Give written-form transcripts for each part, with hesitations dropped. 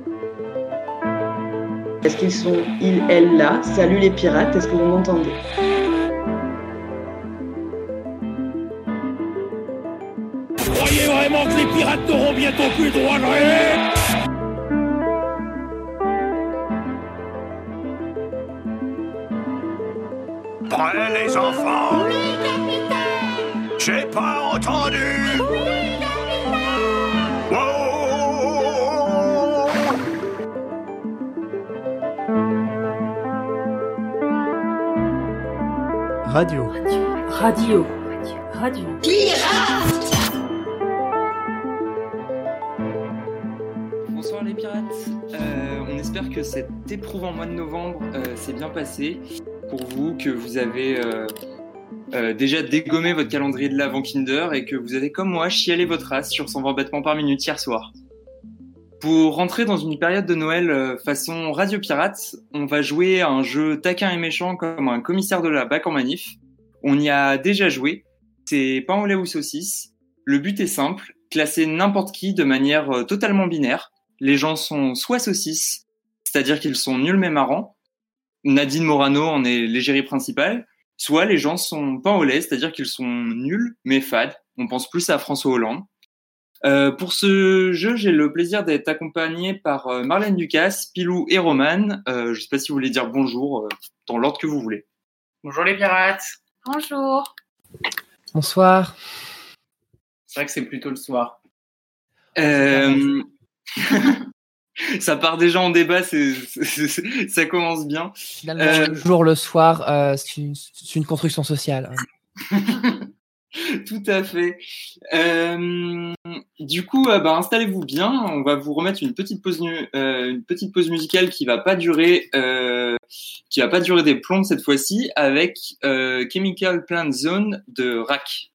Est-ce qu'ils sont, ils, elles, là? Salut les pirates, est-ce que vous m'entendez? Vous croyez vraiment que les pirates n'auront bientôt plus le droit de rêver? Prêts les enfants? Oui, capitaine! J'ai pas entendu! Oui, capitaine! Wow! Radio. Bonsoir les pirates, on espère que cet éprouvant mois de novembre s'est bien passé pour vous, que vous avez déjà dégommé votre calendrier de l'Avent Kinder et que vous avez comme moi chialé votre race sur 120 battements par minute hier soir. Pour rentrer dans une période de Noël façon Radio Pirate, on va jouer à un jeu taquin et méchant comme un commissaire de la BAC en manif. On y a déjà joué, c'est pain au lait ou saucisse. Le but est simple, classer n'importe qui de manière totalement binaire. Les gens sont soit saucisses, c'est-à-dire qu'ils sont nuls mais marrants. Nadine Morano en est l'égérie principale. Soit les gens sont pain au lait, c'est-à-dire qu'ils sont nuls mais fades. On pense plus à François Hollande. Pour ce jeu, j'ai le plaisir d'être accompagné par Marlène Ducasse, Pilou et Romane. Je ne sais pas si vous voulez dire bonjour dans l'ordre que vous voulez. Bonjour les pirates. Bonjour. Bonsoir. C'est vrai que c'est plutôt le soir. Ça part déjà en débat, ça commence bien. Finalement, le jour, le soir, c'est une construction sociale. Tout à fait. Du coup, installez-vous bien. On va vous remettre une petite pause musicale qui va pas durer des plombes cette fois-ci, avec Chemical Plant Zone de Rack.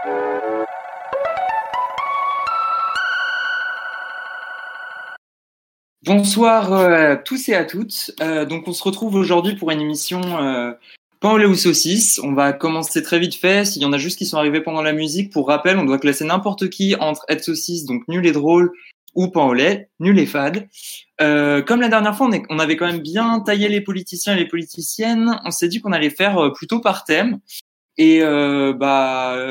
Bonsoir à tous et à toutes. Donc on se retrouve aujourd'hui pour une émission pain au lait ou saucisse. On va commencer très vite fait. S'il y en a juste qui sont arrivés pendant la musique, pour rappel, on doit classer n'importe qui entre être saucisse, donc nul et drôle, ou pain au lait, nul et fade. Comme la dernière fois, on avait quand même bien taillé les politiciens et les politiciennes. On s'est dit qu'on allait faire plutôt par thème. Et la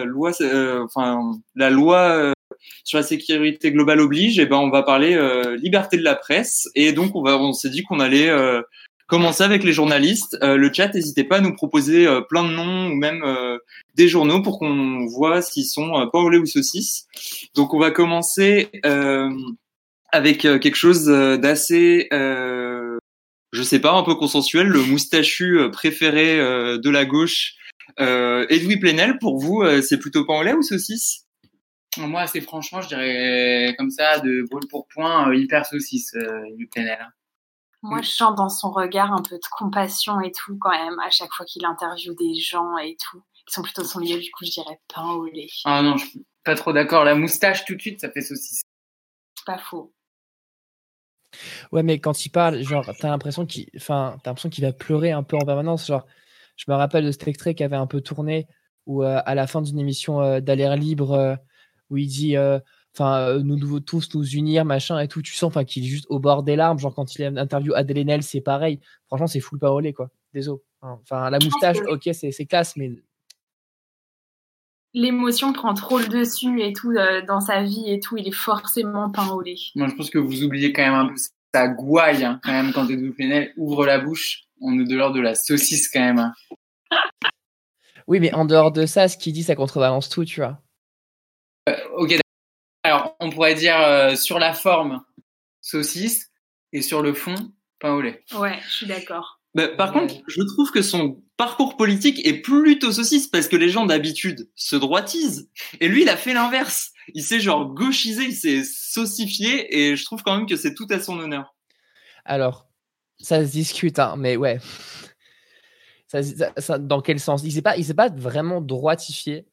loi sur la sécurité globale oblige, et ben on va parler liberté de la presse. Et donc on s'est dit qu'on allait commencer avec les journalistes. Le chat, n'hésitez pas à nous proposer plein de noms ou même des journaux pour qu'on voit s'ils sont pain au lait ou saucisse. Donc on va commencer avec quelque chose d'assez je sais pas, un peu consensuel, le moustachu préféré de la gauche, Edoui Plenel. Pour vous, c'est plutôt pain au lait ou saucisse? Moi, assez franchement, je dirais comme ça, de brûle pour point, hyper saucisse, du Plenel. Moi, je sens dans son regard un peu de compassion et tout, quand même, à chaque fois qu'il interviewe des gens et tout, qui sont plutôt de son milieu, du coup, je dirais pain au lait. Ah non, je suis pas trop d'accord. La moustache, tout de suite, ça fait saucisse. Pas faux. Ouais, mais quand il parle, genre, t'as l'impression qu'il va pleurer un peu en permanence. Genre, je me rappelle de cet extrait qui avait un peu tourné, où à la fin d'une émission d'Alert Libre, où il dit nous devons tous nous unir, machin et tout. Tu sens qu'il est juste au bord des larmes. Genre, quand il interview Adèle Haenel, c'est pareil. Franchement, c'est full pain au lait, quoi. Désolé. Enfin, la moustache, ok, c'est classe, mais. L'émotion prend trop le dessus et tout dans sa vie et tout. Il est forcément pain au lait. Moi, je pense que vous oubliez quand même un peu sa gouaille, hein, quand même, quand Edoui Plenel ouvre la bouche. On est de l'ordre de la saucisse, quand même. Hein. Oui, mais en dehors de ça, ce qu'il dit, ça contrebalance tout, tu vois. Ok, alors on pourrait dire sur la forme, saucisse, et sur le fond, pain au lait. Ouais, je suis d'accord. Par contre, je trouve que son parcours politique est plutôt saucisse, parce que les gens d'habitude se droitisent. Et lui, il a fait l'inverse. Il s'est genre gauchisé, il s'est saucifié, et je trouve quand même que c'est tout à son honneur. Alors, ça se discute, hein, mais ouais. Ça, dans quel sens? Il s'est pas vraiment droitifié.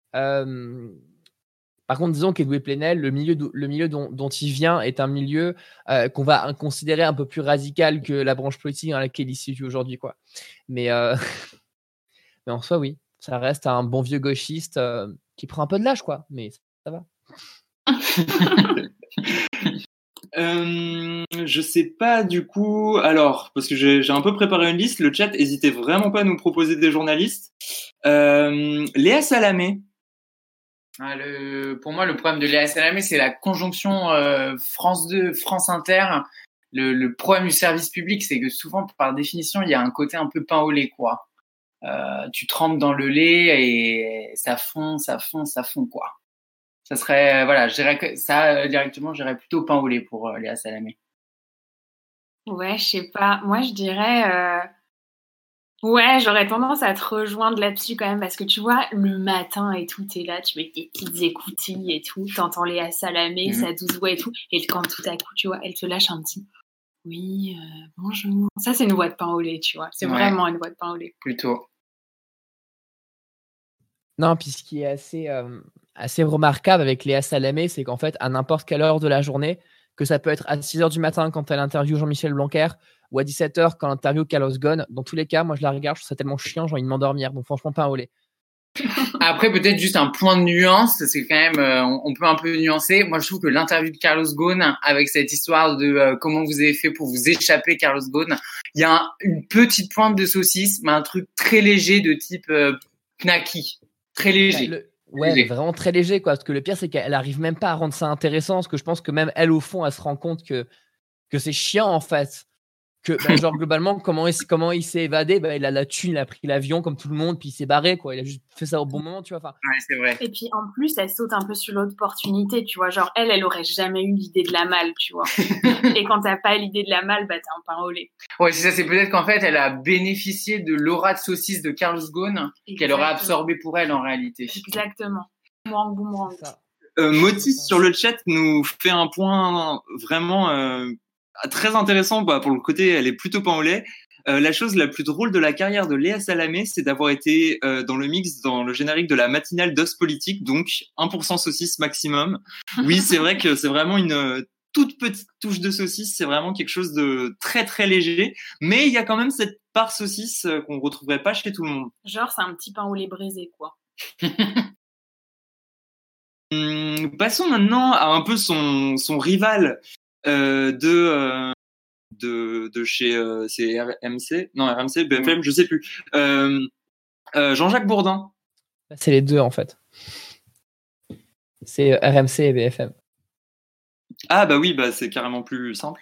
Par contre, disons qu'Edoui Plenel, le milieu dont il vient est un milieu qu'on va considérer un peu plus radical que la branche politique dans laquelle il se situe aujourd'hui, quoi. Mais en soi, oui, ça reste un bon vieux gauchiste qui prend un peu de l'âge, quoi. Mais ça va. Je sais pas du coup. Alors, parce que j'ai un peu préparé une liste. Le chat, n'hésitez vraiment pas à nous proposer des journalistes. Léa Salamé. Pour moi, le problème de Léa Salamé, c'est la conjonction France 2, France Inter. Le problème du service public, c'est que souvent, par définition, il y a un côté un peu pain au lait, quoi. Tu trempes dans le lait et ça fond, quoi. Ça serait, je dirais que ça, directement, je dirais plutôt pain au lait pour Léa Salamé. Ouais, je sais pas. Moi, je dirais... Ouais, j'aurais tendance à te rejoindre là-dessus quand même, parce que tu vois, le matin et tout, t'es là, tu mets tes petites écoutilles et tout, t'entends Léa Salamé, sa douce voix et tout, et quand tout à coup, tu vois, elle te lâche un petit « Oui, bonjour ». Ça, c'est une voix de pain au lait, tu vois. C'est vraiment une voix de pain au lait. Plutôt. Non, puis ce qui est assez remarquable avec Léa Salamé, c'est qu'en fait, à n'importe quelle heure de la journée, que ça peut être à 6h du matin quand elle interviewe Jean-Michel Blanquer, ou à 17h quand elle interviewe Carlos Ghosn, dans tous les cas, moi je la regarde, je trouve ça tellement chiant, j'ai envie de m'endormir. Donc franchement, pain au lait. Après, peut-être juste un point de nuance, c'est quand même, on peut un peu nuancer. Moi, je trouve que l'interview de Carlos Ghosn, avec cette histoire de comment vous avez fait pour vous échapper, Carlos Ghosn, il y a une petite pointe de saucisse, mais un truc très léger de type knacky. Très léger. Ouais, mais vraiment très léger, quoi. Parce que le pire, c'est qu'elle arrive même pas à rendre ça intéressant, parce que je pense que même elle, au fond, elle se rend compte que c'est chiant, en fait. Que, genre, globalement, comment il s'est évadé, il a la thune, il a pris l'avion comme tout le monde, puis il s'est barré, quoi. Il a juste fait ça au bon moment, tu vois. Ouais, c'est vrai. Et puis, en plus, elle saute un peu sur l'opportunité, tu vois. Genre, elle aurait jamais eu l'idée de la malle, tu vois. Et quand t'as pas l'idée de la malle, t'as un pain au lait. Ouais, c'est ça. C'est peut-être qu'en fait, elle a bénéficié de l'aura de saucisse de Carlos Ghosn qu'elle aura absorbé pour elle, en réalité. Exactement. Boomerang. Motis sur le chat nous fait un point vraiment très intéressant pour le côté, elle est plutôt pain au lait. la chose la plus drôle de la carrière de Léa Salamé, c'est d'avoir été dans le mix, dans le générique de la matinale d'Os Politique, donc 1% saucisse maximum. Oui, c'est vrai que c'est vraiment une toute petite touche de saucisse, c'est vraiment quelque chose de très très léger, mais il y a quand même cette part saucisse qu'on retrouverait pas chez tout le monde. Genre, c'est un petit pain au lait brisé, quoi. Passons maintenant à un peu son rival de chez c'est RMC, BFM, je sais plus. Jean-Jacques Bourdin. C'est les deux en fait. C'est RMC et BFM. Ah bah oui, bah c'est carrément plus simple.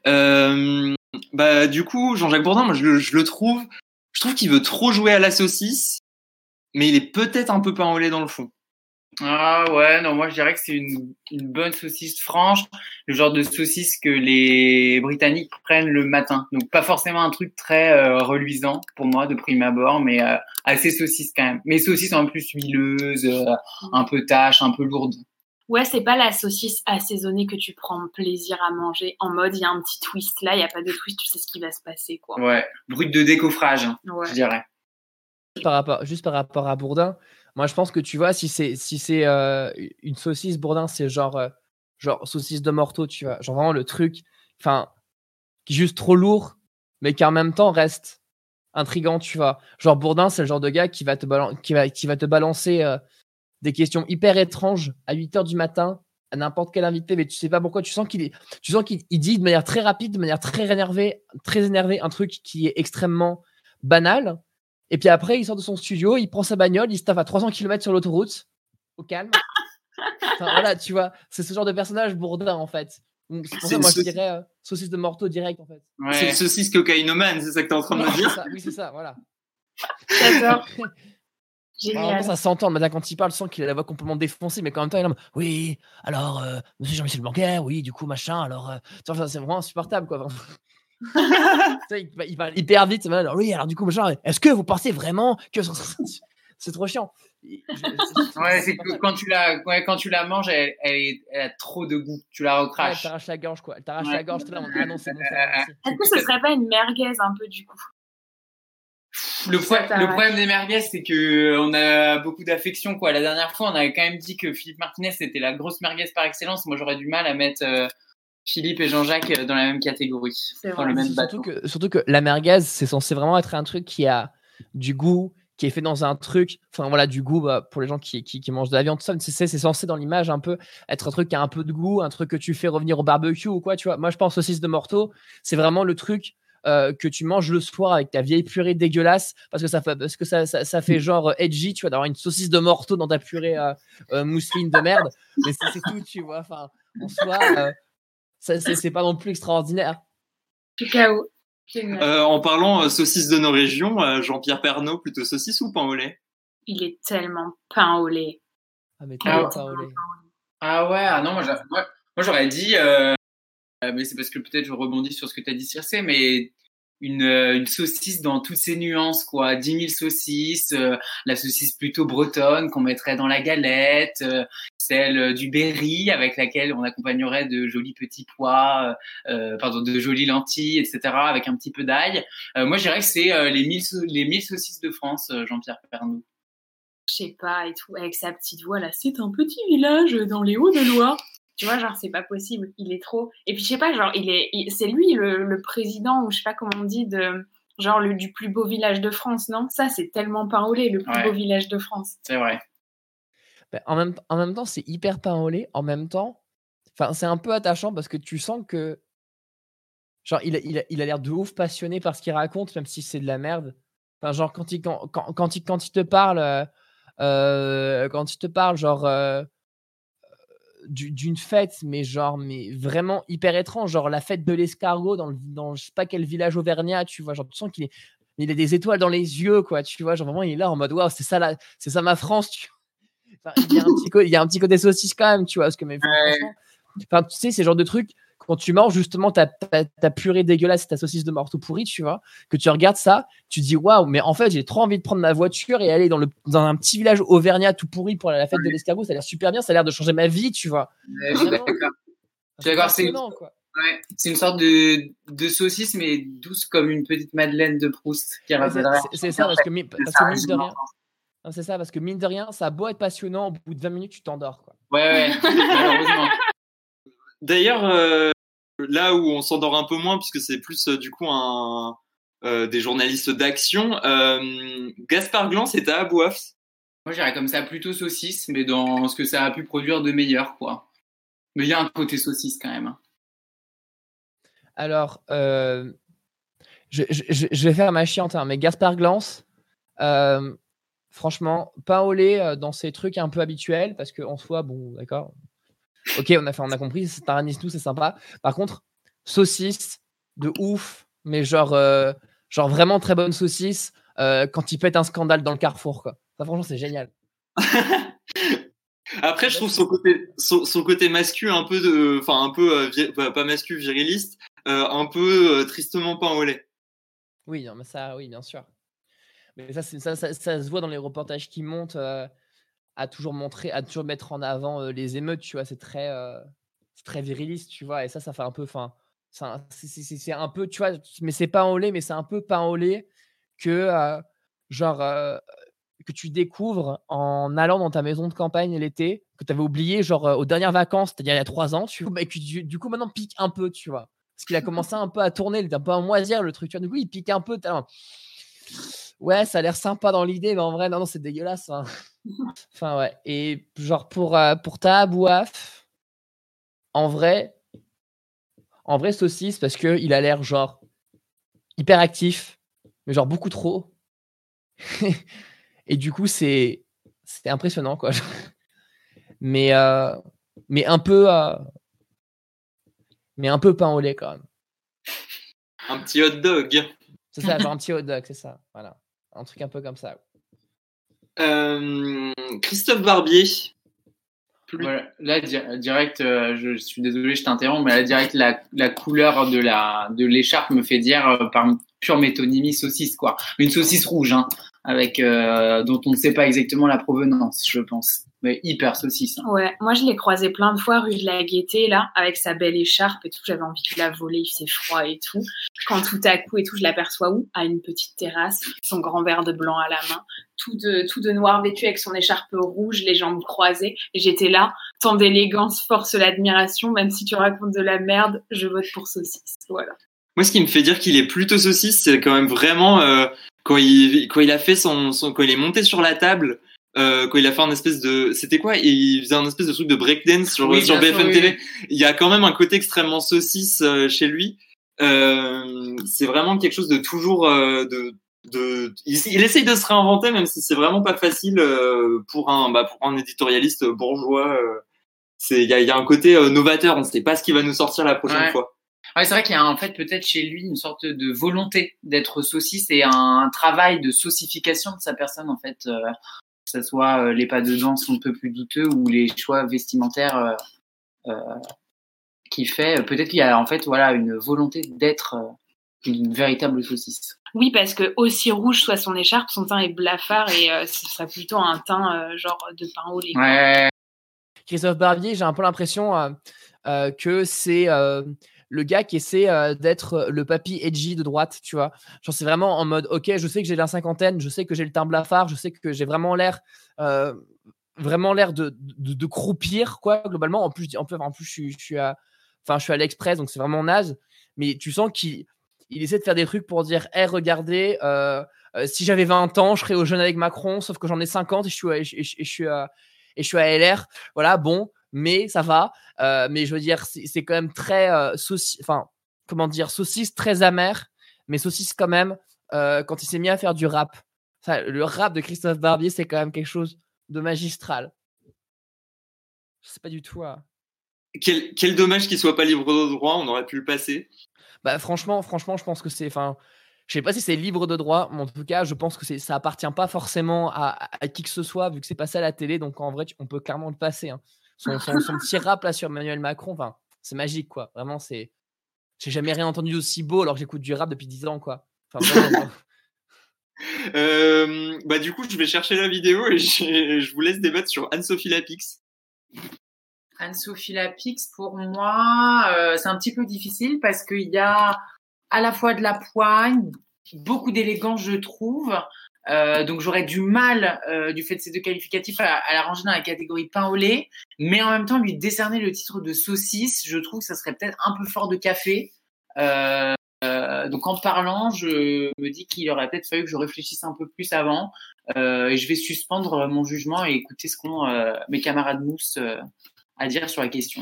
Bah du coup, Jean-Jacques Bourdin, moi je trouve qu'il veut trop jouer à la saucisse, mais il est peut-être un peu pain au lait dans le fond. Ah ouais, non, moi je dirais que c'est une bonne saucisse franche, le genre de saucisse que les Britanniques prennent le matin. Donc pas forcément un truc très reluisant pour moi de prime abord, mais assez saucisse quand même. Mais saucisse en plus huileuse, un peu tâche, un peu lourde. Ouais, c'est pas la saucisse assaisonnée que tu prends plaisir à manger. En mode, il y a un petit twist là, il n'y a pas de twist, tu sais ce qui va se passer, quoi. Ouais, brut de décoffrage, ouais. Je dirais. Juste par rapport à Bourdin, moi je pense que tu vois, si c'est une saucisse Bourdin, c'est genre saucisse de morteau, tu vois. Genre vraiment le truc, enfin, qui est juste trop lourd, mais qui en même temps reste intriguant, tu vois. Genre Bourdin, c'est le genre de gars qui va te balancer des questions hyper étranges à 8h du matin à n'importe quel invité, mais tu sais pas pourquoi. Tu sens qu'il dit de manière très rapide, de manière très énervée, un truc qui est extrêmement banal. Et puis après, il sort de son studio, il prend sa bagnole, il se tape à 300 km sur l'autoroute, au calme. Enfin, voilà, tu vois, c'est ce genre de personnage Bourdin en fait. Donc, c'est pour ça, moi je dirais saucisse de morteau direct en fait. Ouais. C'est une saucisse cocaïnomane, c'est ça que t'es en train de me dire. Oui, c'est ça, voilà. D'accord. Génial. Ça s'entend, mais quand il parle, sent qu'il a la voix complètement défoncée, mais quand même temps, il est là, oui, alors, monsieur Jean-Michel Blanquer, oui, du coup, machin, alors, c'est vraiment insupportable, quoi. Il parle hyper vite, alors, oui, alors, du coup, machin, est-ce que vous pensez vraiment que c'est trop chiant? Ouais, c'est que quand tu la manges, elle a trop de goût, tu la recraches. Ouais, elle t'arrache la gorge, quoi. Elle t'arrache la gorge, là, ah non, c'est bon, ça va. Est-ce que ce serait pas une merguez un peu, du coup? Le problème des merguez, c'est que on a beaucoup d'affection, quoi. La dernière fois, on avait quand même dit que Philippe Martinez c'était la grosse merguez par excellence. Moi, j'aurais du mal à mettre Philippe et Jean-Jacques dans la même catégorie, dans le même bateau. Surtout que la merguez, c'est censé vraiment être un truc qui a du goût, qui est fait dans un truc, enfin voilà, du goût pour les gens qui mangent de la viande, tout ça. C'est censé dans l'image un peu être un truc qui a un peu de goût, un truc que tu fais revenir au barbecue ou quoi, tu vois. Moi, je pense saucisse de morteau, c'est vraiment le truc que tu manges le soir avec ta vieille purée dégueulasse parce que ça fait genre edgy, tu vois, d'avoir une saucisse de morteau dans ta purée mousseline de merde, mais c'est tout, tu vois. Enfin, en soi, c'est pas non plus extraordinaire. Au cas où. En parlant saucisse de nos régions, Jean-Pierre Pernaut, plutôt saucisse ou pain au lait? Il est tellement pain au lait. Ah, mais pain au lait. Ah ouais, non, moi j'aurais dit, mais c'est parce que peut-être je rebondis sur ce que tu as dit, Circé, mais une saucisse dans toutes ses nuances, quoi. 10 000 saucisses, la saucisse plutôt bretonne qu'on mettrait dans la galette, celle du Berry avec laquelle on accompagnerait de jolis petits pois, de jolies lentilles, etc., avec un petit peu d'ail. Moi, je dirais que c'est les 1000 saucisses de France, Jean-Pierre Pernaut. Je sais pas, et tout, avec sa petite voix là, c'est un petit village dans les Hauts-de-Loire. Tu vois, genre, c'est pas possible, il est trop. Et puis, je sais pas, genre, c'est lui le président, ou je sais pas comment on dit, du plus beau village de France, non? Ça, c'est tellement pain au lait, le plus beau village de France. C'est vrai. Ben, en même temps, c'est hyper pain au lait. En même temps, c'est un peu attachant parce que tu sens que, genre, il a l'air de ouf passionné par ce qu'il raconte, même si c'est de la merde. Enfin, genre, quand il te parle, genre. D'une fête, mais vraiment hyper étrange, genre la fête de l'escargot dans je sais pas quel village auvergnat, tu vois, genre tu sens qu'il a des étoiles dans les yeux, quoi, tu vois, genre vraiment il est là en mode waouh, c'est ça ma France, tu vois. Enfin, il y a un petit côté saucisse quand même, tu vois, parce que mais franchement, enfin, tu sais, c'est le genre de truc quand tu manges justement ta purée dégueulasse, ta saucisse de morteau pourri, tu vois, que tu regardes ça, tu dis waouh, mais en fait j'ai trop envie de prendre ma voiture et aller dans un petit village auvergnat tout pourri pour aller à la fête de l'escargot, ça a l'air super bien, ça a l'air de changer ma vie, tu vois. Je suis d'accord. Ouais. C'est une sorte de saucisse, mais douce comme une petite Madeleine de Proust qui rappellerait. C'est ça, parce que mine de rien. Non, c'est ça, parce que mine de rien, ça a beau être passionnant, au bout de 20 minutes, tu t'endors, quoi. Ouais, malheureusement. D'ailleurs, là où on s'endort un peu moins, puisque c'est plus du coup des journalistes d'action, Gaspard Glan, c'était à Bouaf. Moi, j'irais comme ça plutôt saucisse, mais dans ce que ça a pu produire de meilleur, quoi. Mais il y a un côté saucisse quand même. Alors, je vais faire ma chiante, hein, mais Gaspard Glance, franchement, pain au lait dans ces trucs un peu habituels, parce qu'en soi, bon, d'accord. Ok, on a compris, c'est un tout, c'est sympa. Par contre, saucisse de ouf, mais genre vraiment très bonne saucisse quand il pète un scandale dans le Carrefour, quoi. Ça, franchement, c'est génial. Après, je trouve son côté mascu un peu pas mascu, viriliste, un peu tristement pain au lait. Oui, non, mais ça, oui, bien sûr. Mais ça se voit dans les reportages qui montent à toujours mettre en avant les émeutes, tu vois. C'est très viriliste, tu vois. Et ça fait un peu, c'est un peu, tu vois. Mais c'est pain au lait, mais c'est un peu pain au lait que que tu découvres en allant dans ta maison de campagne l'été, que tu avais oublié, aux dernières vacances, c'est-à-dire il y a 3 ans, tu vois, et que du coup maintenant pique un peu, tu vois. Parce qu'il a commencé un peu à tourner, il était un peu à moisir le truc, tu vois. Du coup, il pique un peu. Ouais, ça a l'air sympa dans l'idée, mais en vrai, non, c'est dégueulasse. Hein. Enfin, ouais. Et genre, pour Taha Bouaf, en vrai, saucisse, parce qu'il a l'air genre hyper actif, mais genre beaucoup trop. Et du coup, c'est impressionnant, quoi. Mais un peu pain au lait, quand même. Un petit hot dog. C'est ça, genre un petit hot dog, c'est ça. Voilà. Un truc un peu comme ça. Christophe Barbier. Voilà. Là, direct, je suis désolé, je t'interromps, mais là, direct, la couleur de l'écharpe me fait dire par pure métonymie saucisse, quoi. Une saucisse rouge, hein, avec dont on ne sait pas exactement la provenance, je pense. Mais hyper saucisse. Hein. Ouais, moi je l'ai croisé plein de fois rue de la Gaîté, là, avec sa belle écharpe et tout. J'avais envie de la voler, il faisait froid et tout. Quand tout à coup et tout, je l'aperçois où ? À une petite terrasse, son grand verre de blanc à la main, tout de noir vêtu avec son écharpe rouge, les jambes croisées. Et j'étais là, tant d'élégance force l'admiration, même si tu racontes de la merde, je vote pour saucisse. Voilà. Moi, ce qui me fait dire qu'il est plutôt saucisse, c'est quand même vraiment quand il a fait quand il est monté sur la table. Quand il a fait un espèce de, c'était quoi? Il faisait un espèce de truc de breakdance sur BFM TV. Oui. Il y a quand même un côté extrêmement saucisse chez lui. C'est vraiment quelque chose de toujours il essaye de se réinventer, même si c'est vraiment pas facile pour un éditorialiste bourgeois. Il y a un côté novateur. On ne sait pas ce qui va nous sortir la prochaine fois. Ouais, c'est vrai qu'il y a en fait peut-être chez lui une sorte de volonté d'être saucisse et un travail de saucification de sa personne en fait. Que ce soit les pas de danse un peu plus douteux ou les choix vestimentaires qu'il fait. Peut-être qu'il y a en fait une volonté d'être une véritable saucisse. Oui, parce que aussi rouge soit son écharpe, son teint est blafard et ce serait plutôt un teint genre de pain au lait. Ouais. Christophe Barbier, j'ai un peu l'impression que c'est le gars qui essaie d'être le papy edgy de droite, tu vois. Genre, c'est vraiment en mode, ok, je sais que j'ai la cinquantaine, je sais que j'ai le teint blafard, je sais que j'ai vraiment l'air de croupir, quoi, globalement. En plus, je suis à l'Express, donc c'est vraiment naze. Mais tu sens qu'il essaie de faire des trucs pour dire, hey, regardez, si j'avais 20 ans, je serais au jeune avec Macron, sauf que j'en ai 50 et je suis à LR. Voilà, bon. Mais ça va. Mais je veux dire, c'est quand même très saucisse très amer, mais saucisse quand même quand il s'est mis à faire du rap. Ça, le rap de Christophe Barbier, c'est quand même quelque chose de magistral. Je sais pas du tout. Quel dommage qu'il soit pas libre de droit, on aurait pu le passer. Bah franchement, je pense que c'est. Je sais pas si c'est libre de droit, mais en tout cas, je pense que ça appartient pas forcément à qui que ce soit, vu que c'est passé à la télé. Donc en vrai, on peut clairement le passer. Hein. Son petit rap là sur Emmanuel Macron, c'est magique, quoi. Vraiment, j'ai jamais rien entendu d'aussi beau alors que j'écoute du rap depuis 10 ans, quoi. Vraiment. Du coup, je vais chercher la vidéo et je vous laisse débattre sur Anne-Sophie Lapix. Anne-Sophie Lapix, pour moi, c'est un petit peu difficile parce qu'il y a à la fois de la poigne, beaucoup d'élégance, je trouve. Donc j'aurais du mal, du fait de ces deux qualificatifs, à la ranger dans la catégorie pain au lait, mais en même temps lui décerner le titre de saucisse, je trouve que ça serait peut-être un peu fort de café. Donc en parlant, je me dis qu'il aurait peut-être fallu que je réfléchisse un peu plus avant, et je vais suspendre mon jugement et écouter ce qu'ont mes camarades mousse à dire sur la question.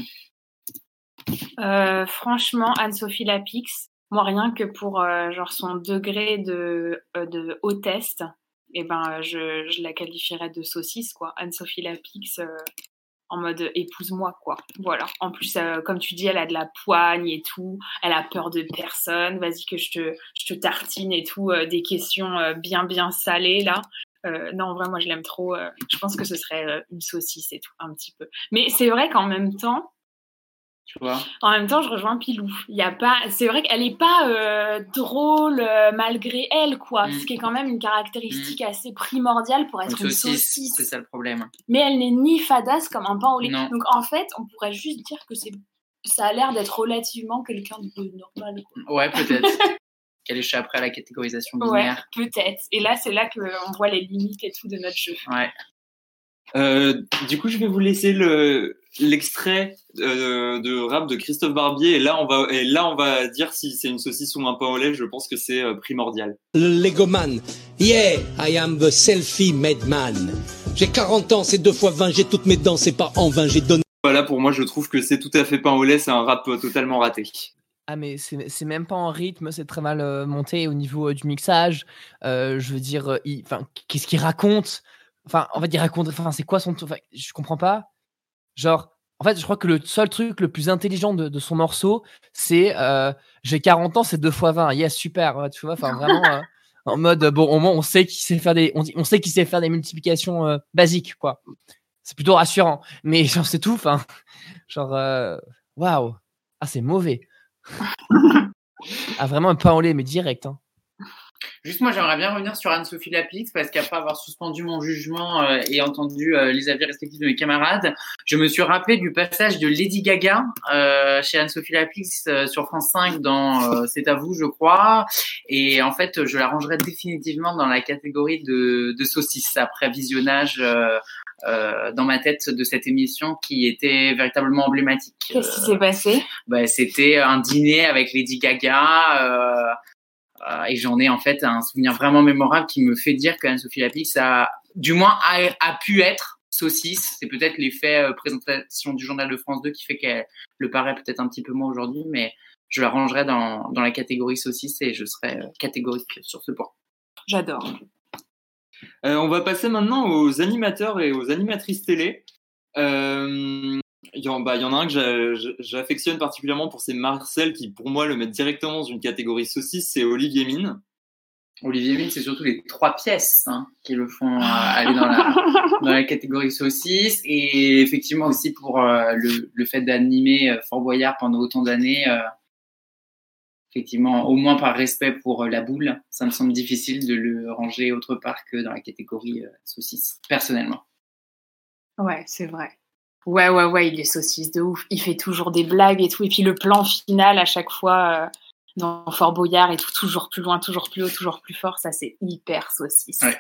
Franchement, Anne-Sophie Lapix, moi rien que pour genre son degré de hautesse, je la qualifierais de saucisse quoi. Anne-Sophie Lapix en mode épouse-moi quoi. Voilà. En plus, comme tu dis, elle a de la poigne et tout. Elle a peur de personne. Vas-y que je te tartine et tout. Des questions bien salées là. Non, en vrai, moi je l'aime trop. Je pense que ce serait une saucisse et tout, un petit peu. Mais c'est vrai qu'en même temps, tu vois. En même temps, je rejoins Pilou. C'est vrai qu'elle est pas drôle malgré elle, quoi. Ce qui est quand même une caractéristique assez primordiale pour être une saucisse. C'est ça le problème. Mais elle n'est ni fadasse comme un pain au lait. Non. Donc en fait, on pourrait juste dire que ça a l'air d'être relativement quelqu'un de normal. Ouais, peut-être. Qu'elle échapperait à la catégorisation binaire. Ouais, peut-être. Et là, c'est là qu'on voit les limites et tout de notre jeu. Ouais. Du coup, je vais vous laisser l'extrait de rap de Christophe Barbier. Et là, on va dire si c'est une saucisse ou un pain au lait. Je pense que c'est primordial. Le Legoman. Yeah, I am the selfie-made man. J'ai 40 ans, c'est 2 fois 20, j'ai toutes mes dents, c'est pas en vain, j'ai donné. Voilà, pour moi, je trouve que c'est tout à fait pain au lait. C'est un rap totalement raté. Ah mais c'est même pas en rythme, c'est très mal monté au niveau du mixage. Je veux dire, qu'est-ce qu'il raconte? Enfin, en fait, il raconte. Enfin, c'est quoi son? Enfin, je comprends pas. Genre, en fait, je crois que le seul truc le plus intelligent de son morceau, c'est j'ai 40 ans, c'est 2 fois 20. Yes, super. Ouais, tu vois, enfin vraiment en mode bon, au moins on sait qu'il sait faire on sait qu'il sait faire des multiplications basiques, quoi. C'est plutôt rassurant. Mais genre c'est tout. Enfin, genre waouh. Ah, c'est mauvais. Ah, vraiment un pain au lait, mais direct. Hein. Juste, moi, j'aimerais bien revenir sur Anne-Sophie Lapix parce qu'après avoir suspendu mon jugement et entendu les avis respectifs de mes camarades, je me suis rappelé du passage de Lady Gaga chez Anne-Sophie Lapix sur France 5 dans C'est à vous, je crois. Et en fait, je la rangerais définitivement dans la catégorie de saucisse après visionnage dans ma tête de cette émission qui était véritablement emblématique. Qu'est-ce qui s'est passé? C'était un dîner avec Lady Gaga et j'en ai en fait un souvenir vraiment mémorable qui me fait dire que Anne-Sophie Lapix a pu être saucisse. C'est peut-être l'effet présentation du journal de France 2 qui fait qu'elle le paraît peut-être un petit peu moins aujourd'hui, mais je la rangerais dans la catégorie saucisse et je serais catégorique sur ce point. J'adore. On va passer maintenant aux animateurs et aux animatrices télé. Il y en a un que j'affectionne particulièrement pour c'est Marcel qui pour moi le met directement dans une catégorie saucisse, c'est Olivier Mine. Olivier Mine, c'est surtout les 3 pièces qui le font aller dans la catégorie saucisse et effectivement aussi pour le fait d'animer Fort Boyard pendant autant d'années. Effectivement, au moins par respect pour la boule, ça me semble difficile de le ranger autre part que dans la catégorie saucisse, personnellement. Ouais, c'est vrai. Ouais, il est saucisse de ouf. Il fait toujours des blagues et tout. Et puis le plan final à chaque fois dans Fort Boyard et tout, toujours plus loin, toujours plus haut, toujours plus fort. Ça, c'est hyper saucisse. Ouais.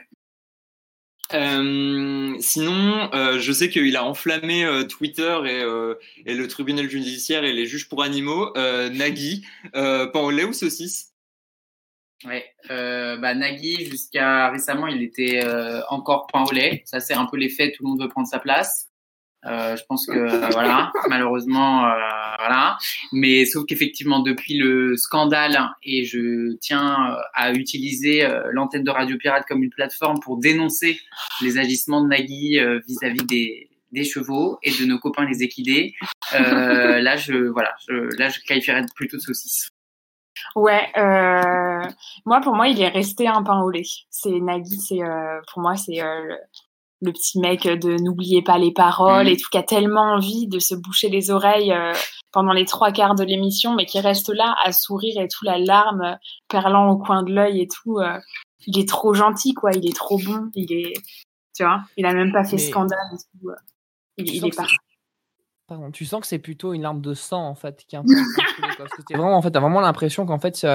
Sinon, je sais qu'il a enflammé Twitter et le tribunal judiciaire et les juges pour animaux. Nagui, pain au lait ou saucisse? Ouais, Nagui jusqu'à récemment, il était encore pain au lait. Ça c'est un peu l'effet, tout le monde veut prendre sa place. Je pense que voilà, malheureusement voilà. Mais sauf qu'effectivement depuis le scandale et je tiens à utiliser l'antenne de Radio Pirate comme une plateforme pour dénoncer les agissements de Nagui vis-à-vis des chevaux et de nos copains les équidés. Là je qualifierais plutôt de saucisse. Ouais, pour moi il est resté un pain au lait. C'est Nagui, pour moi c'est le petit mec de n'oubliez pas les paroles et tout, qui a tellement envie de se boucher les oreilles pendant les 3/4 de l'émission, mais qui reste là à sourire et tout, la larme perlant au coin de l'œil et tout. Il est trop gentil, quoi. Il est trop bon. Tu vois, il a même pas fait scandale et tout. Il est parfait. Pardon, tu sens que c'est plutôt une larme de sang en fait qui est un peu encapsulée, quoi. Parce que t'es vraiment, en fait, t'as vraiment l'impression qu'en fait,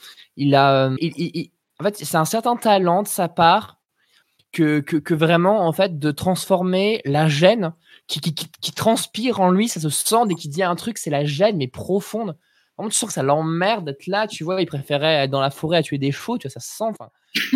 en fait, c'est un certain talent de sa part que vraiment en fait de transformer la gêne qui transpire en lui, ça se sent dès qu'il dit un truc, c'est la gêne mais profonde. Vraiment, tu sens que ça l'emmerde d'être là, tu vois, il préférait être dans la forêt à tuer des chevaux, tu vois, ça se sent. Enfin,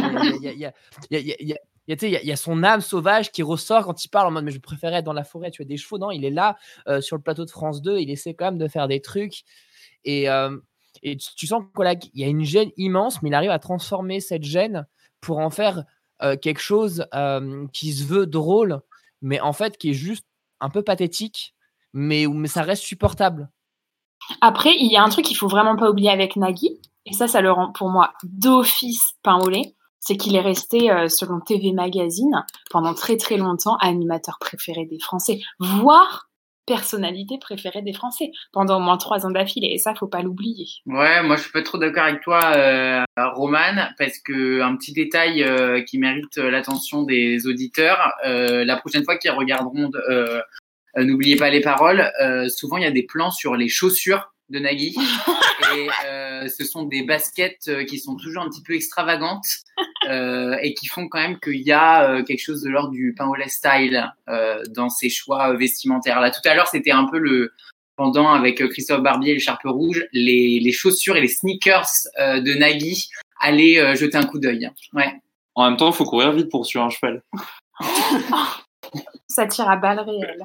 il y a son âme sauvage qui ressort quand il parle en mode mais je préférais être dans la forêt à tuer des chevaux. Non, il est là sur le plateau de France 2, il essaie quand même de faire des trucs et tu sens qu'il y a une gêne immense, mais il arrive à transformer cette gêne pour en faire quelque chose qui se veut drôle, mais en fait qui est juste un peu pathétique, mais ça reste supportable. Après, il y a un truc qu'il faut vraiment pas oublier avec Nagui, et ça le rend pour moi d'office pain au lait, c'est qu'il est resté, selon TV Magazine, pendant très très longtemps, animateur préféré des Français, voire personnalité préférée des Français, pendant au moins 3 ans d'affilée, et ça, faut pas l'oublier. Ouais, moi je suis pas trop d'accord avec toi, Romane, parce que un petit détail qui mérite l'attention des auditeurs, la prochaine fois qu'ils regarderont N'oubliez pas les paroles, souvent il y a des plans sur les chaussures de Nagui et ce sont des baskets qui sont toujours un petit peu extravagantes et qui font quand même qu'il y a quelque chose de l'ordre du pain au lait style dans ses choix vestimentaires. Là tout à l'heure c'était un peu le pendant avec Christophe Barbier et l'écharpe rouge, les chaussures et les sneakers de Nagui. Allez jeter un coup d'œil. Ouais. En même temps, il faut courir vite pour suivre un cheval. Ça tire à balles réelles.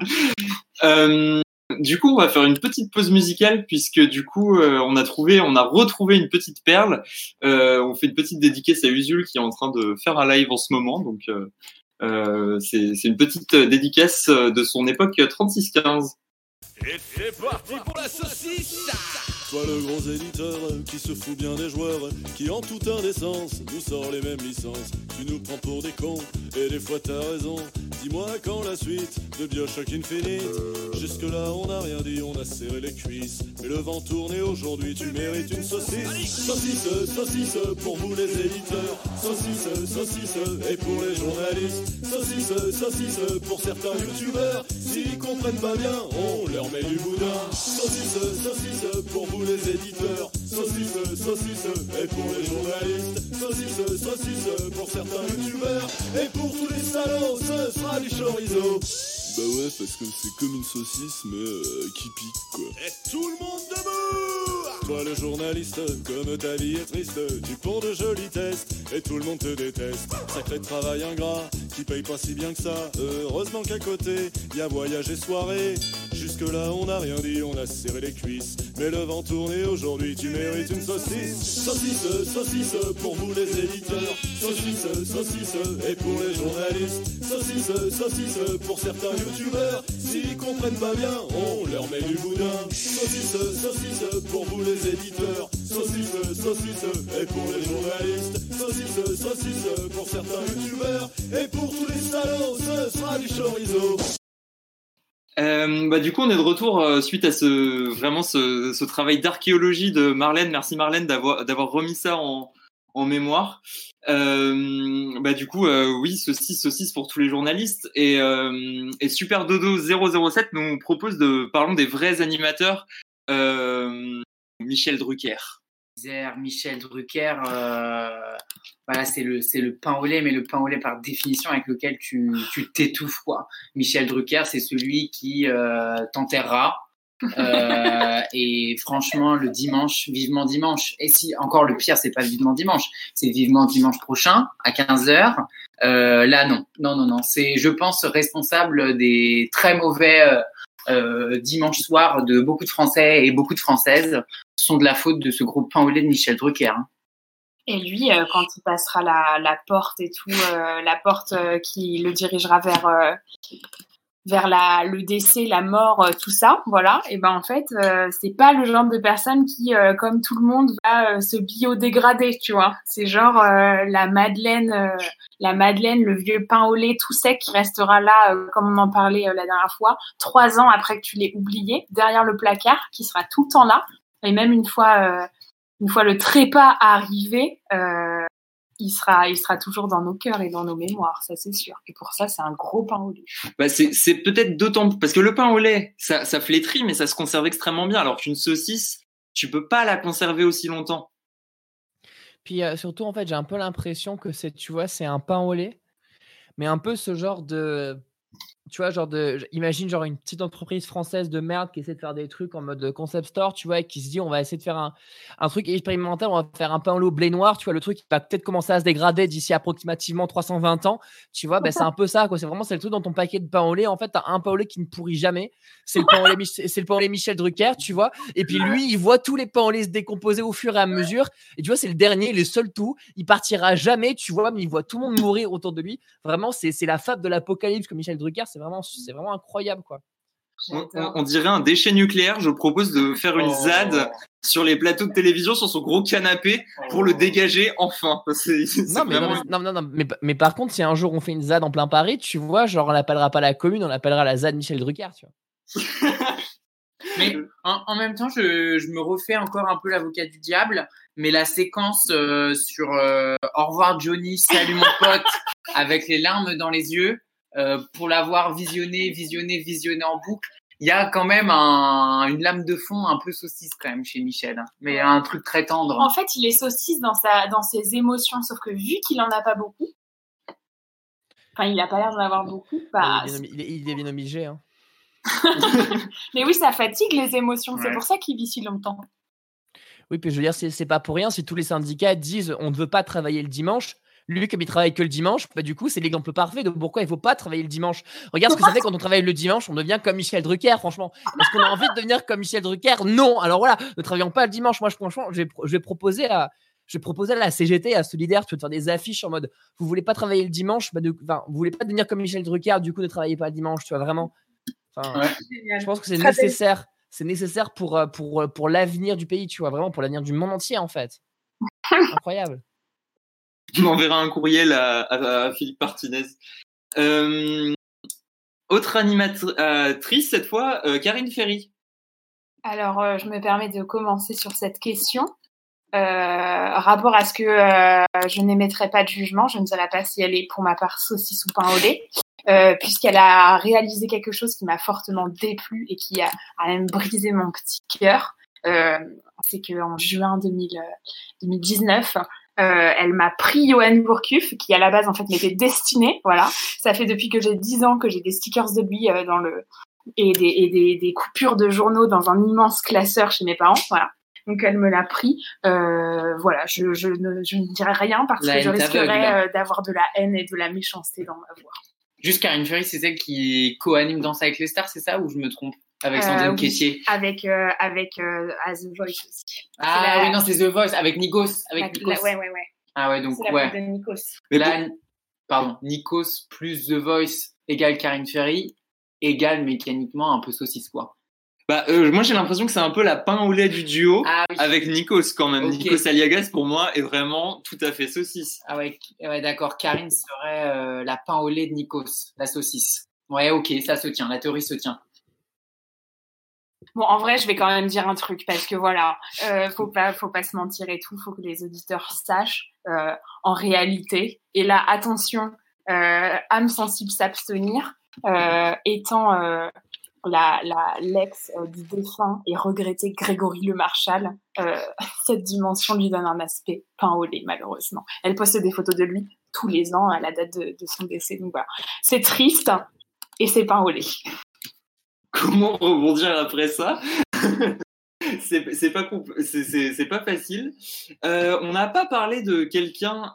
Du coup, on va faire une petite pause musicale puisque du coup, on a retrouvé une petite perle. On fait une petite dédicace à Usul qui est en train de faire un live en ce moment. Donc, c'est une petite dédicace de son époque 36-15. Et c'est parti pour la saucisse. Toi le gros éditeur qui se fout bien des joueurs, qui en toute indécence nous sort les mêmes licences. Tu nous prends pour des cons et des fois t'as raison. Dis-moi quand la suite de Bioshock Infinite. Jusque là on n'a rien dit, on a serré les cuisses. Mais le vent tourné aujourd'hui, tu mérites une saucisse. Saucisse, saucisse pour vous les éditeurs. Saucisse, saucisse et pour les journalistes. Saucisse, saucisse pour certains youtubeurs. S'ils comprennent pas bien, on leur met du boudin. Saucisse, saucisse pour vous les éditeurs. Saucisse, saucisse et pour les journalistes. Saucisse, saucisse pour certains youtubeurs. Et pour tous les salauds, ce sera du chorizo. Bah ouais, parce que c'est comme une saucisse, mais qui pique, quoi. Et tout le monde debout. Toi le journaliste, comme ta vie est triste, tu ponds de jolis tests, et tout le monde te déteste. Sacré travail ingrat, qui paye pas si bien que ça. Heureusement qu'à côté, y a voyage et soirée. Jusque là on n'a rien dit, on a serré les cuisses. Mais le vent tourné aujourd'hui, tu mérites une saucisse. Saucisse, saucisse pour vous les éditeurs. Saucisse, saucisse et pour les journalistes. Saucisse, saucisse pour certains youtubeurs. S'ils comprennent pas bien, on leur met du boudin. Saucisse, saucisse pour vous les éditeurs. Saucisse, saucisse et pour les journalistes. Saucisse, saucisse pour certains youtubeurs. Et pour tous les salauds, ce sera du chorizo. Du coup, on est de retour suite à ce travail d'archéologie de Marlène. Merci Marlène d'avoir remis ça en mémoire. Du coup, oui, saucisse pour tous les journalistes. Et Super Dodo 007 nous propose parlons des vrais animateurs. Michel Drucker. Michel Drucker, voilà, c'est le pain au lait, mais le pain au lait par définition avec lequel tu t'étouffes, quoi. Michel Drucker, c'est celui qui t'enterrera. Et franchement, le dimanche, vivement dimanche. Et si encore le pire, c'est pas vivement dimanche, c'est vivement dimanche prochain à 15h. Là, non. C'est, je pense, responsable des très mauvais dimanche soir de beaucoup de Français et beaucoup de Françaises sont de la faute de ce groupe pain au lait de Michel Drucker. Et lui, quand il passera la porte et tout, la porte qui le dirigera vers le décès, la mort, tout ça, voilà. Et ben en fait, c'est pas le genre de personne qui, comme tout le monde, va se biodégrader, tu vois. C'est genre la Madeleine, le vieux pain au lait tout sec qui restera là, comme on en parlait la dernière fois, 3 ans après que tu l'aies oublié, derrière le placard, qui sera tout le temps là. Et même une fois le trépas arrivé, il sera toujours dans nos cœurs et dans nos mémoires, ça c'est sûr. Et pour ça, c'est un gros pain au lait. Bah c'est peut-être d'autant parce que le pain au lait, ça flétrit, mais ça se conserve extrêmement bien. Alors qu'une saucisse, tu peux pas la conserver aussi longtemps. Puis surtout, en fait, j'ai un peu l'impression que tu vois, c'est un pain au lait, mais un peu ce genre de, tu vois, imagine genre une petite entreprise française de merde qui essaie de faire des trucs en mode concept store, tu vois, et qui se dit on va essayer de faire un truc expérimental, on va faire un pain au lait blé noir, tu vois, le truc qui va peut-être commencer à se dégrader d'ici approximativement 320 ans, tu vois, c'est un peu ça, quoi. C'est le truc dans ton paquet de pain au lait, en fait, t'as un pain au lait qui ne pourrit jamais, c'est le pain au lait Michel Drucker, tu vois, et puis lui, il voit tous les pains au lait se décomposer au fur et à mesure, et tu vois, c'est le dernier, le seul tout, il partira jamais, tu vois, mais il voit tout le monde mourir autour de lui. Vraiment, c'est la fable de l'apocalypse que Michel Drucker, c'est vraiment incroyable, quoi. On dirait un déchet nucléaire. Je propose de faire une ZAD sur les plateaux de télévision sur son gros canapé pour le dégager enfin. Mais par contre, si un jour on fait une ZAD en plein Paris, tu vois, genre on l'appellera pas la commune, on l'appellera la ZAD Michel Drucker, tu vois. Mais en même temps, je me refais encore un peu l'avocat du diable, mais la séquence sur Au revoir Johnny, salut mon pote, avec les larmes dans les yeux, pour l'avoir visionné en boucle, il y a quand même une lame de fond un peu saucisse quand même chez Michel, mais un truc très tendre. En fait, il est saucisse dans ses émotions, sauf que vu qu'il en a pas beaucoup, enfin, il a pas l'air d'en avoir beaucoup. Bah, il devient obligé, hein. Mais oui, ça fatigue les émotions. Ouais. C'est pour ça qu'il vit si longtemps. Oui, puis je veux dire, c'est pas pour rien si tous les syndicats disent on ne veut pas travailler le dimanche. Lui, comme il travaille que le dimanche, bah, du coup, c'est l'exemple parfait de pourquoi il ne faut pas travailler le dimanche. Regarde ce que ça fait quand on travaille le dimanche, on devient comme Michel Drucker, franchement. Est-ce qu'on a envie de devenir comme Michel Drucker? Non. Alors voilà, ne travaillons pas le dimanche. Moi, franchement, je vais proposer à la CGT, à Solidaire, tu veux faire des affiches en mode vous voulez pas travailler le dimanche, vous voulez pas devenir comme Michel Drucker, du coup, ne travaillez pas le dimanche, tu vois, vraiment. Ouais. Je pense que c'est nécessaire. C'est nécessaire pour l'avenir du pays, tu vois, vraiment pour l'avenir du monde entier, en fait. Incroyable. On enverra un courriel à Philippe Martinez. Autre animatrice, cette fois, Karine Ferry. Alors, je me permets de commencer sur cette question. Rapport à ce que je n'émettrai pas de jugement, je ne saurais pas si elle est pour ma part saucisse ou pain au lait, puisqu'elle a réalisé quelque chose qui m'a fortement déplu et qui a même brisé mon petit cœur. C'est qu'en juin 2019, elle m'a pris Johan Gourcuff, qui à la base en fait m'était destiné. Voilà, ça fait depuis que j'ai 10 ans que j'ai des stickers de lui et des coupures de journaux dans un immense classeur chez mes parents. Voilà. Donc elle me l'a pris. Voilà, je ne dirai rien parce que je risquerais d'avoir de la haine et de la méchanceté dans ma voix. Juste Karine Ferry, c'est celle qui co-anime Danse avec les stars, c'est ça ou je me trompe? Avec Sandrine Quétier. Avec The Voice aussi. Oui, non, c'est The Voice, avec Nikos. Ouais. Ah ouais, donc c'est la de Nikos. Là, Nikos plus The Voice égale Karine Ferry, égale mécaniquement un peu saucisse, quoi. Moi, j'ai l'impression que c'est un peu la pain au lait du duo avec Nikos, quand même. Okay. Nikos Aliagas, pour moi, est vraiment tout à fait saucisse. Ah ouais, d'accord. Karine serait la pain au lait de Nikos, la saucisse. Ouais, ok, ça se tient. La théorie se tient. Bon, en vrai, je vais quand même dire un truc parce que voilà, faut pas se mentir et tout. Faut que les auditeurs sachent en réalité. Et là, attention, âme sensible s'abstenir, étant l'ex du défunt et regretté Grégory Le Marchal, cette dimension lui donne un aspect pain au lait, malheureusement. Elle poste des photos de lui tous les ans à la date de son décès. Donc voilà, c'est triste et c'est pain au lait. Comment rebondir après ça? C'est pas facile. On n'a pas parlé de quelqu'un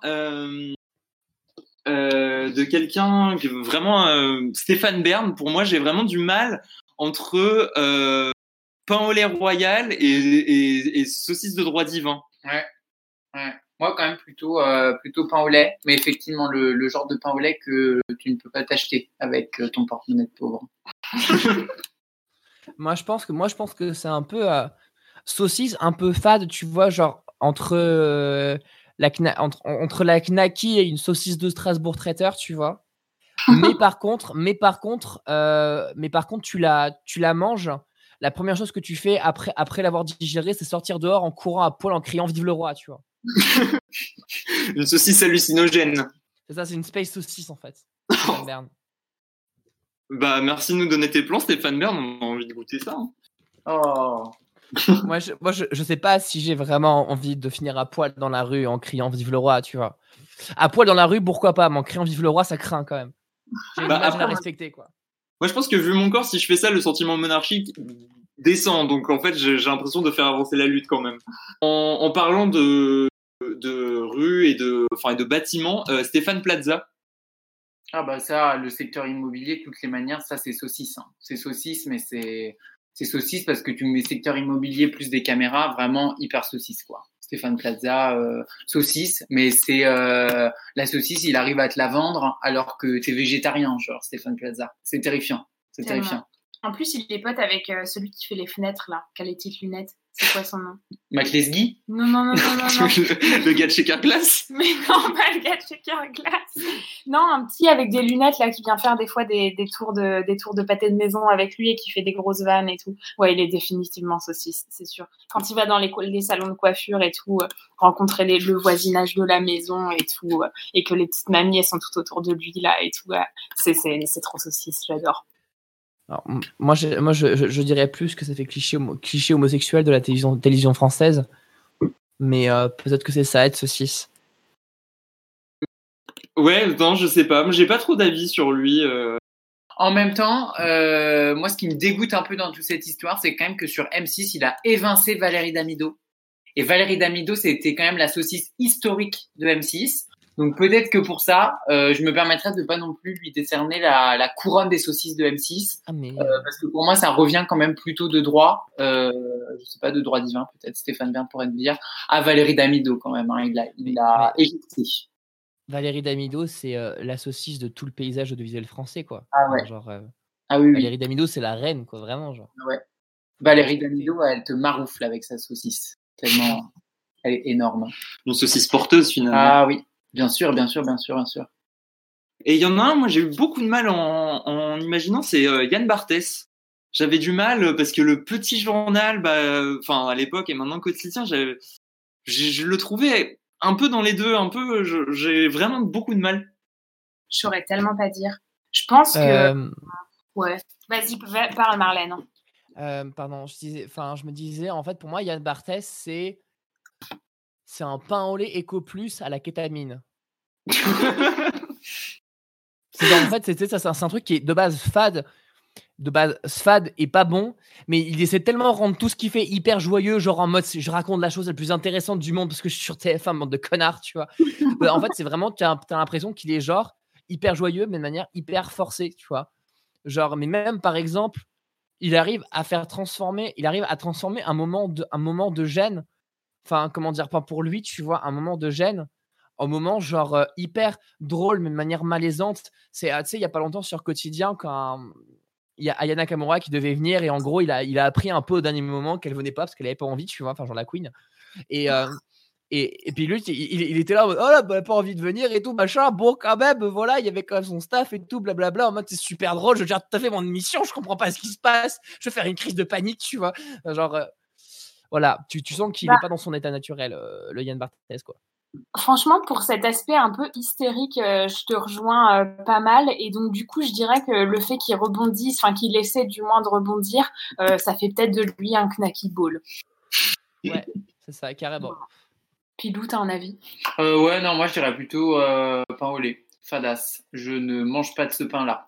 que vraiment Stéphane Bern. Pour moi, j'ai vraiment du mal entre pain au lait royal et saucisse de droit divin. Ouais. Moi, quand même, plutôt pain au lait, mais effectivement, le genre de pain au lait que tu ne peux pas t'acheter avec ton porte-monnaie de pauvre. Moi, je pense que c'est un peu saucisse, un peu fade, tu vois, genre entre la Knacky et une saucisse de Strasbourg traiteur, tu vois. Mais par contre, tu la manges. La première chose que tu fais après l'avoir digéré, c'est sortir dehors en courant à poil, en criant vive le roi, tu vois. Une saucisse hallucinogène. C'est ça, c'est une space saucisse en fait. Bern. Bah, merci de nous donner tes plans, Stéphane Bern. On a envie de goûter ça. Hein. Oh. moi, je sais pas si j'ai vraiment envie de finir à poil dans la rue en criant Vive le roi, tu vois. À poil dans la rue, pourquoi pas, mais en criant Vive le roi, ça craint quand même. J'ai une image à respecter, quoi. Moi, je pense que vu mon corps, si je fais ça, le sentiment monarchique descend. Donc, en fait, j'ai l'impression de faire avancer la lutte quand même. En parlant de rues et de bâtiments, Stéphane Plaza. Ah bah ça, le secteur immobilier, de toutes les manières, ça c'est saucisse. Hein. C'est saucisse, mais c'est saucisse parce que tu mets secteur immobilier plus des caméras, vraiment hyper saucisse quoi. Stéphane Plaza, saucisse, mais c'est la saucisse, il arrive à te la vendre alors que t'es végétarien, genre Stéphane Plaza. C'est terrifiant, c'est terrifiant. En plus, il est pote avec celui qui fait les fenêtres là, qui a les petites lunettes. C'est quoi son nom? Mac Lesguy? Non. Le gars de chez Carglass? Mais non, pas le gars de chez Carglass. Non, un petit avec des lunettes là qui vient faire des fois des tours de pâté de maison avec lui et qui fait des grosses vannes et tout. Ouais, il est définitivement saucisse, c'est sûr. Quand il va dans les salons de coiffure et tout, rencontrer le voisinage de la maison et tout, et que les petites mamies elles sont tout autour de lui là et tout, c'est trop saucisse, j'adore. Alors, moi, je dirais plus que ça fait cliché homosexuel de la télévision française, mais peut-être que c'est ça, être saucisse. Ouais, non, je sais pas. Moi, j'ai pas trop d'avis sur lui. En même temps, moi, ce qui me dégoûte un peu dans toute cette histoire, c'est quand même que sur M6, il a évincé Valérie Damido. Et Valérie Damido, c'était quand même la saucisse historique de M6. Donc peut-être que pour ça, je me permettrais de pas non plus lui décerner la couronne des saucisses de M6, parce que pour moi ça revient quand même plutôt de droit, je sais pas, de droit divin peut-être, Stéphane Bern pourrait te dire, à Valérie Damido quand même, hein, il a éjecté. Valérie Damido, c'est la saucisse de tout le paysage audiovisuel français quoi. Ah ouais. Genre, ah oui. Valérie Damido, c'est la reine quoi, vraiment genre. Ouais. Valérie Damido, elle te maroufle avec sa saucisse, tellement elle est énorme. Une saucisse porteuse finalement. Ah oui. Bien sûr. Et il y en a un, moi j'ai eu beaucoup de mal en imaginant, c'est Yann Barthès. J'avais du mal parce que le petit journal, à l'époque et maintenant quotidien, je le trouvais un peu dans les deux, j'ai vraiment beaucoup de mal. Je saurais tellement pas dire. Je pense que... Ouais, vas-y, parle Marlène. Pardon, je me disais, en fait pour moi Yann Barthès c'est un pain au lait Eco Plus à la kétamine. En fait, c'est un truc qui est de base fade et pas bon, mais il essaie tellement de rendre tout ce qu'il fait hyper joyeux, genre en mode je raconte la chose la plus intéressante du monde parce que je suis sur TF1, bande de connards, tu vois. En fait, c'est vraiment, t'as l'impression qu'il est genre hyper joyeux, mais de manière hyper forcée, tu vois. Genre, mais même par exemple, il arrive à transformer un moment de gêne. Enfin, comment dire, pas pour lui, tu vois, un moment de gêne, un moment genre hyper drôle, mais de manière malaisante. Tu sais, il y a pas longtemps sur Quotidien, quand il y a Ayana Kamura qui devait venir et en gros, il a appris un peu au dernier moment qu'elle venait pas parce qu'elle avait pas envie, tu vois, enfin, genre la Queen. Et puis lui, il était là, oh là, elle a pas envie de venir et tout, machin. Bon, quand même, voilà, il y avait quand même son staff et tout, blablabla. En mode, c'est super drôle, je gère tout à fait mon émission, je comprends pas ce qui se passe, je vais faire une crise de panique, tu vois. Genre. Voilà, tu sens qu'il n'est pas dans son état naturel, le Yann Barthès, quoi. Franchement, pour cet aspect un peu hystérique, je te rejoins pas mal. Et donc, du coup, je dirais que le fait qu'il rebondisse, enfin qu'il essaie du moins de rebondir, ça fait peut-être de lui un knacky ball. Ouais, c'est ça, carrément. Pilou, t'as un avis? Ouais, non, moi je dirais plutôt pain au lait, fadas. Je ne mange pas de ce pain-là.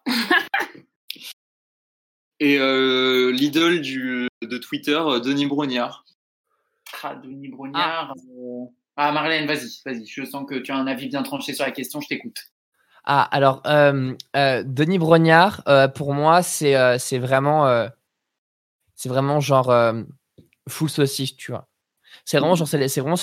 Et l'idole de Twitter, Denis Brognard. Denis Brognard. Marlène, vas-y. Je sens que tu as un avis bien tranché sur la question, je t'écoute. Alors, Denis Brognard, pour moi, c'est vraiment genre full saucisse, tu vois. C'est vraiment genre, c'est vraiment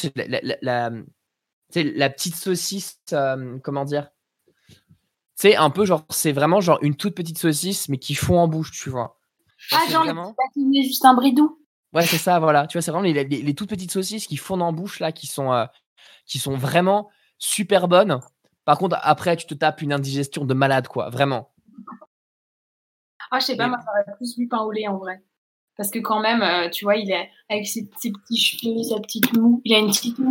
la petite saucisse, comment dire. Tu sais, un peu genre, c'est vraiment genre une toute petite saucisse, mais qui fond en bouche, tu vois. Genre vraiment... le Justin Bridou. Ouais, c'est ça, voilà. Tu vois, c'est vraiment les toutes petites saucisses qui fondent en bouche, là, qui sont vraiment super bonnes. Par contre, après, tu te tapes une indigestion de malade, quoi, vraiment. Je sais pas, moi, ça aurait plus vu pain au lait, en vrai. Parce que quand même, tu vois, il est avec ses petits cheveux, sa petite moue. Il a une petite moue.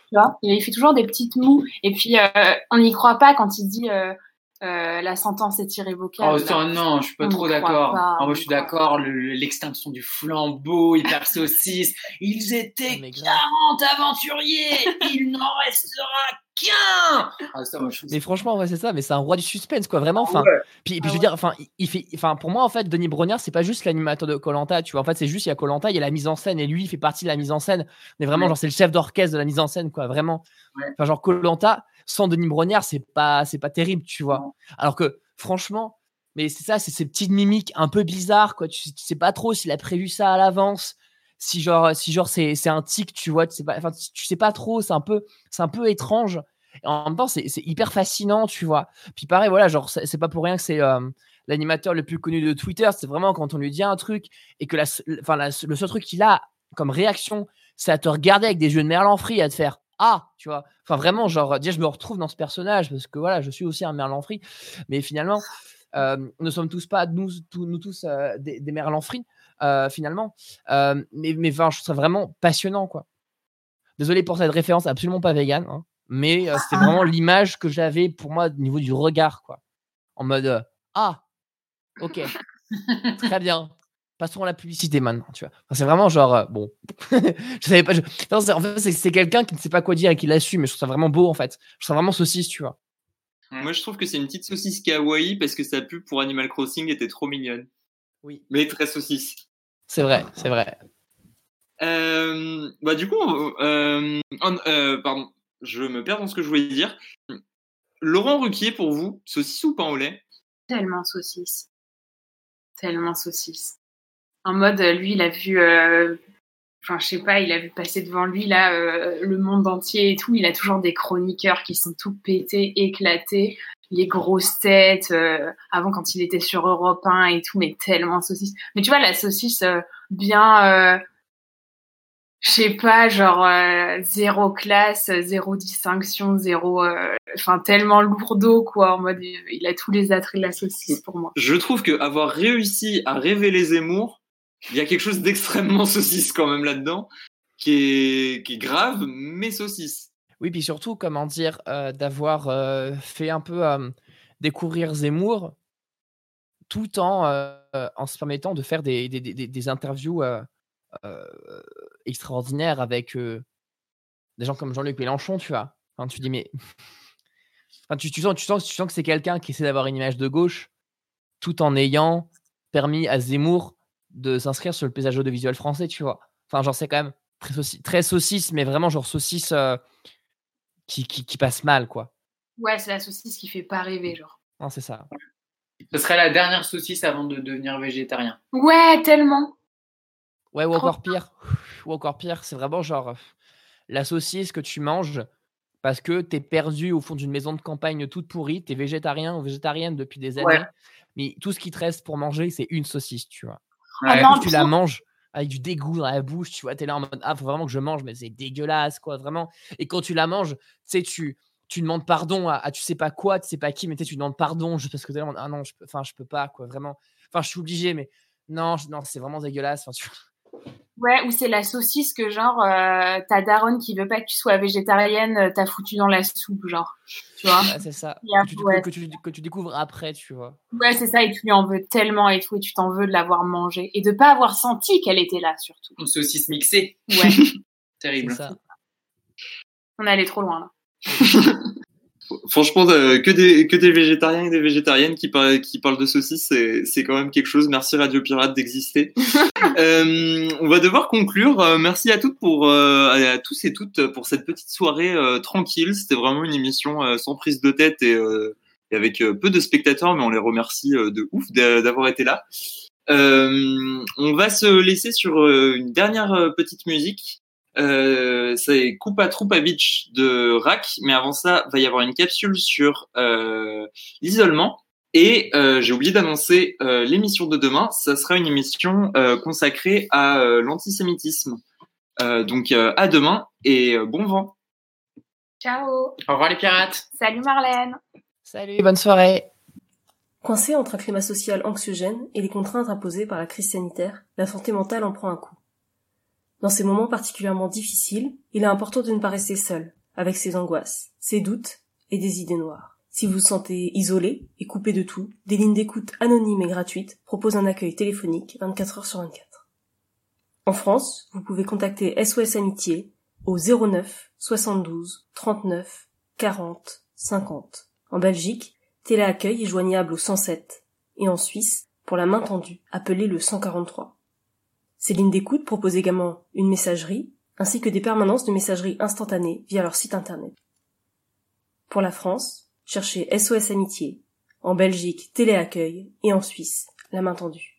Tu vois, il fait toujours des petites moues. Et puis, on n'y croit pas quand il dit la sentence est irrévocable. Oh ça, non, je suis pas trop d'accord. Moi, je suis d'accord. L'extinction du flambeau, hyper saucisse. Ils étaient 40 aventuriers. Il n'en restera qu'un. Ça, moi, mais franchement, ouais, c'est ça. Mais c'est un roi du suspense, quoi. Vraiment. Enfin, puis je veux dire, enfin, il fait, enfin, pour moi, en fait, Denis Brognard, c'est pas juste l'animateur de Koh-Lanta. Tu vois, en fait, c'est juste il y a Koh-Lanta, il y a la mise en scène, et lui, il fait partie de la mise en scène. Mais vraiment, genre, c'est le chef d'orchestre de la mise en scène, quoi. Vraiment. Enfin, genre Koh-Lanta sans Denis Brognard, c'est pas terrible, tu vois. Alors que, franchement, mais c'est ça, c'est ces petites mimiques un peu bizarres, quoi. Tu sais pas trop s'il a prévu ça à l'avance. Si genre c'est un tic, tu vois, tu sais pas trop, c'est un peu étrange. Et en même temps, c'est hyper fascinant, tu vois. Puis pareil, voilà, genre c'est pas pour rien que c'est l'animateur le plus connu de Twitter. C'est vraiment quand on lui dit un truc et que le seul truc qu'il a comme réaction, c'est à te regarder avec des yeux de Merlan Free, à te faire tu vois. Enfin vraiment, genre déjà je me retrouve dans ce personnage parce que voilà, je suis aussi un Merlan Free, mais finalement ne sommes tous pas nous tous des Merlan Free finalement. Mais enfin, je trouve ça vraiment passionnant, quoi. Désolé pour cette référence absolument pas vegan, hein, mais c'était vraiment l'image que j'avais pour moi au niveau du regard, quoi. En mode ok, très bien. Passons à la publicité maintenant, tu vois. Enfin, c'est vraiment genre bon. Je savais pas. Non, en fait, c'est quelqu'un qui ne sait pas quoi dire et qui l'assume. Mais je trouve ça vraiment beau, en fait. Je trouve ça vraiment saucisse, tu vois. Moi, je trouve que c'est une petite saucisse kawaii parce que sa pub pour Animal Crossing était trop mignonne. Oui. Mais très saucisse. C'est vrai, c'est vrai. Du coup, pardon, je me perds dans ce que je voulais dire. Laurent Ruquier, pour vous, saucisse ou pain au lait? Tellement saucisse. Tellement saucisse. En mode, lui, il a vu, enfin, je sais pas, il a vu passer devant lui, là, le monde entier et tout. Il a toujours des chroniqueurs qui sont tout pétés, éclatés. Les grosses têtes, avant, quand il était sur Europe 1 et tout, mais tellement saucisse. Mais tu vois, la saucisse bien, je sais pas, genre, zéro classe, zéro distinction, zéro... Enfin, tellement lourdeau, quoi, en mode, il a tous les attraits de la saucisse pour moi. Je trouve qu'avoir réussi à révéler Zemmour, il y a quelque chose d'extrêmement saucisse quand même là-dedans, qui est grave, mais saucisse. Oui, puis surtout, comment dire, d'avoir fait un peu découvrir Zemmour, tout en se permettant de faire des interviews extraordinaires avec des gens comme Jean-Luc Mélenchon, tu vois. Enfin, tu dis, mais... Enfin, tu sens que c'est quelqu'un qui essaie d'avoir une image de gauche, tout en ayant permis à Zemmour de s'inscrire sur le paysage audiovisuel français, tu vois. Enfin, genre, c'est quand même très saucisse, mais vraiment genre saucisse qui passe mal, quoi. Ouais, c'est la saucisse qui fait pas rêver, genre. Non, c'est ça. Ce serait la dernière saucisse avant de devenir végétarien. Ouais, tellement. Ouais, ou encore pire. Ou encore pire, c'est vraiment genre la saucisse que tu manges parce que t'es perdu au fond d'une maison de campagne toute pourrie, t'es végétarien ou végétarienne depuis des années, mais tout ce qui te reste pour manger, c'est une saucisse, tu vois. Ouais. Non, tu la manges avec du dégoût dans la bouche, tu vois, t'es là en mode faut vraiment que je mange, mais c'est dégueulasse, quoi, vraiment. Et quand tu la manges, tu sais, tu demandes pardon à tu sais pas quoi, tu sais pas qui, mais tu demandes pardon juste parce que t'es là en mode non, je peux pas, quoi, vraiment. Enfin, je suis obligé, mais non, c'est vraiment dégueulasse. Enfin, Ouais, ou c'est la saucisse que genre ta daronne qui veut pas que tu sois végétarienne, t'as foutu dans la soupe, genre. Tu vois. Ouais, c'est ça. Que tu découvres après, tu vois. Ouais, c'est ça, et tu lui en veux tellement et tout, et tu t'en veux de l'avoir mangée et de pas avoir senti qu'elle était là, surtout. Une saucisse mixée. Ouais. Terrible. C'est ça. On est allé trop loin, là. Franchement, que des végétariens et des végétariennes qui parlent de saucisses, c'est quand même quelque chose. Merci Radio Pirate d'exister. On va devoir conclure. Merci à tous et toutes pour cette petite soirée tranquille. C'était vraiment une émission sans prise de tête et avec peu de spectateurs, mais on les remercie de ouf d'avoir été là. On va se laisser sur une dernière petite musique. C'est Kupa Trupa Beach de Rack, mais avant ça va y avoir une capsule sur l'isolement et j'ai oublié d'annoncer l'émission de demain. Ça sera une émission consacrée à l'antisémitisme, donc à demain et bon vent. Ciao. Au revoir les pirates. Salut Marlène. Salut, bonne soirée. Coincé entre un climat social anxiogène et les contraintes imposées par la crise sanitaire, la santé mentale en prend un coup. Dans ces moments particulièrement difficiles, il est important de ne pas rester seul, avec ses angoisses, ses doutes et des idées noires. Si vous vous sentez isolé et coupé de tout, des lignes d'écoute anonymes et gratuites proposent un accueil téléphonique 24 heures sur 24. En France, vous pouvez contacter SOS Amitié au 09 72 39 40 50. En Belgique, Téléaccueil est joignable au 107. Et en Suisse, pour la main tendue, appelez le 143. Ces lignes d'écoute proposent également une messagerie, ainsi que des permanences de messagerie instantanée via leur site internet. Pour la France, cherchez SOS Amitié. En Belgique, Téléaccueil. Et en Suisse, la main tendue.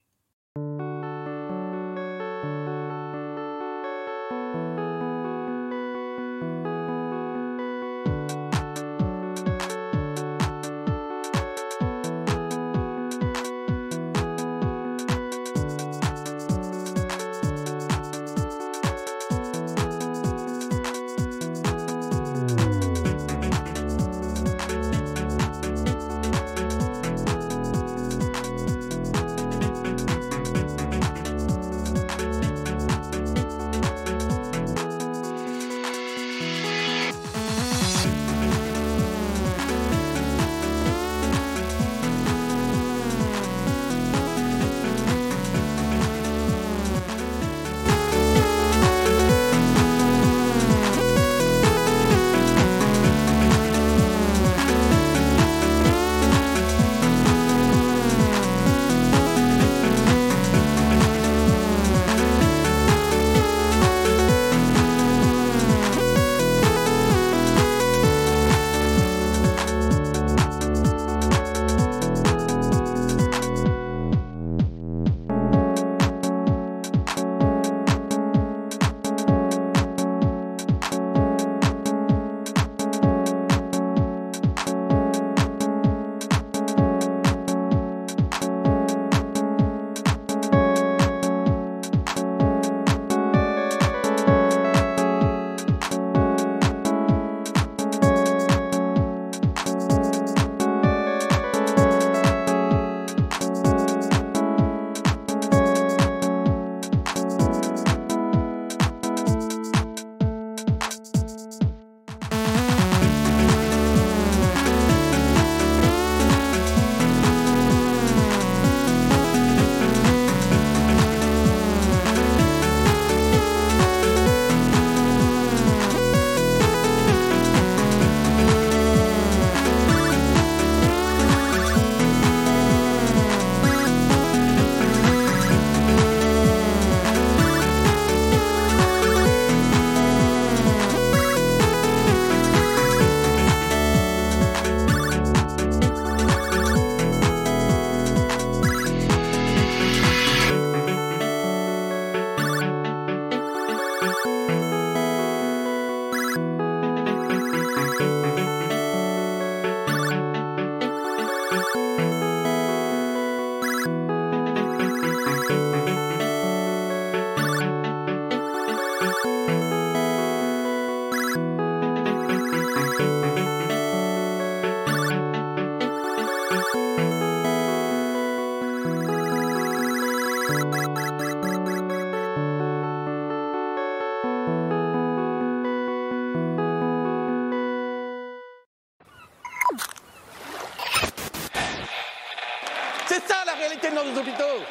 C'est ça la réalité de nos hôpitaux.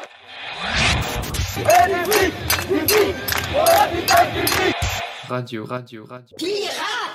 Radio. Pirate.